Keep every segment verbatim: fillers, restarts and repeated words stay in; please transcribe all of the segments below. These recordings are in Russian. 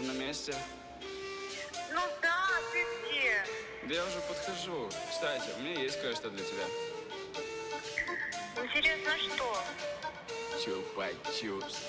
уже на месте? Ну да, ты где? Да я уже подхожу. Кстати, у меня есть кое-что для тебя. Интересно, что? Чупа-чупс.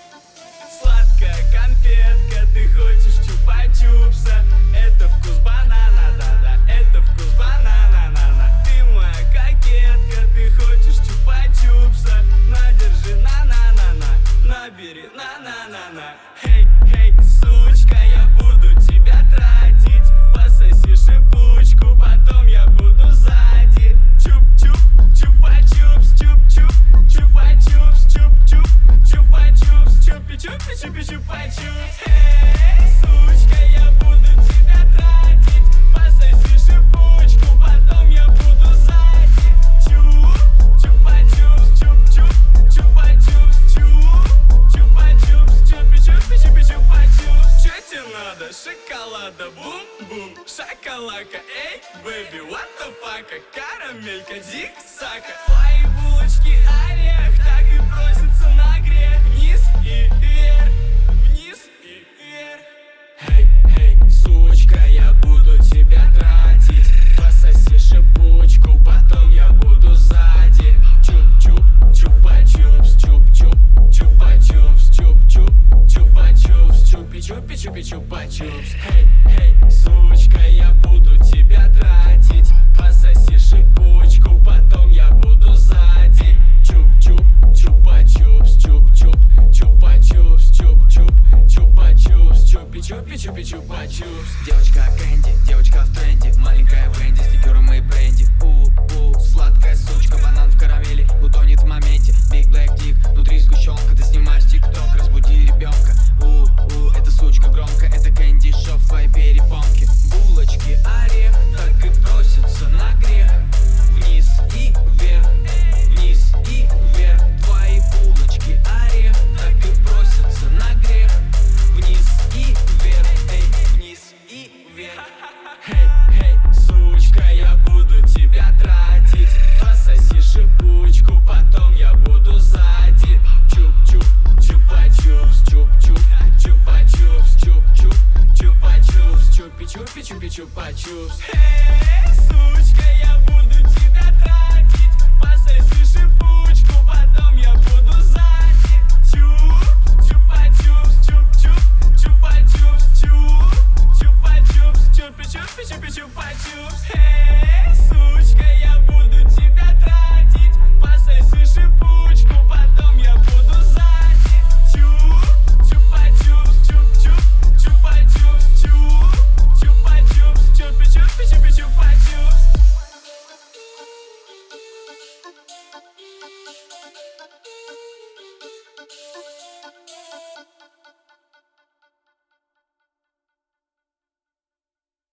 Сладкая конфетка, ты хочешь чупа-чупса. Это вкус банана, да-да, это вкус банана, на-на. Ты моя кокетка, ты хочешь чупа-чупса. Надержи на-на-на-на, набери на-на-на-на. Хей, хей, сучка, я буду тебя тратить. Пососи шипучку, потом я буду сзади. Чуп-чуп, чупа-чупс, чуп-чуп, чупа-чупс, чуп-чуп, чупа-чупс, чупи-чупи, чупи-чупа-чупс. Эй, сучка, я буду тебя тратить. Пососи шипучку, потом я буду сзади. Чуп, чупа-чупс, чуп-чуп, чупа-чупс, чуп, чупа-чупс, чупи-чупи, чупи-чупа-чупс. Чё тебе надо? Шоколада, бум-бум, шоколадка, эй, бэби, what the fuck? Карамелька, дик, сака. Твои булочки орех, так и просятся на грех. Вниз и вверх, вниз и вверх. Эй, эй, сучка, я буду тебя тратить. Пососи шипучку, потом я буду сзади. Чуп-чуп, чупа-чупс, чуп-чуп, чупа-чупс, чуп-чуп, чупа-чупс, чупи-чупи, чупи-чупа-чупс. Эй, эй, сучка, я буду тебя тратить. Пососи шипучку, потом я буду сзади. Чуп-чуп, чупа-чупс, чуп-чуп, чупа-чупс, чуп-чуп, чупа-чупс, чупи-чупи, чупи-чупа-чупс. Девочка Кэнди, девочка в тренде, маленькая Венди, стикеры мои бренди. У-у, сладкая сучка, банан в карамели, утонет в моменте. Big Black Dick, внутри сгущенка, ты снимаешь тикток, разбуди ребенка. У-у, эта сучка громко, это Кэнди Шоу в твоей перепонке. Булочки орех, так и просятся на грех. Вниз и вверх, вниз и вверх. Твои булочки орех, так и просятся на грех. Вниз и вверх, эй, вниз и вверх. Эй, эй, сучка, я буду тебя тратить. Пососи шипучку, потом я буду сзади. Чуп-чуп, чупа-чупс, чуп-чуп, чупа-чупс, чуп-чуп, чупа-чупс, чупи-чупи, чупи-чупа-чупс. Эй!